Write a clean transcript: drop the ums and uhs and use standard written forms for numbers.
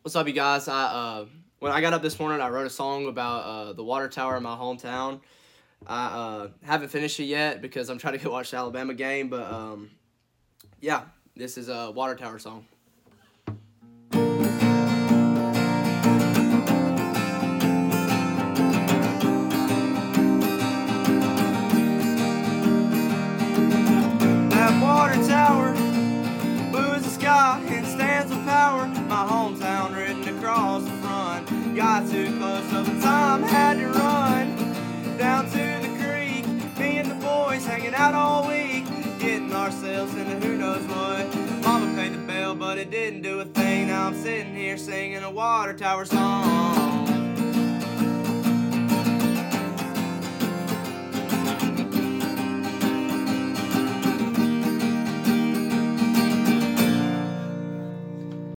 What's up, you guys? When I got up this morning, I wrote a song about the water tower in my hometown. I haven't finished it yet because I'm trying to go watch the Alabama game. But yeah, this is a water tower song. That water tower, blue as the sky, and stands with power. My hometown written across the front. Got too close, so the time had to run down to the creek. Me and the boys hanging out all week, getting ourselves into who knows what. Mama paid the bell, but it didn't do a thing. Now I'm sitting here singing a water tower song.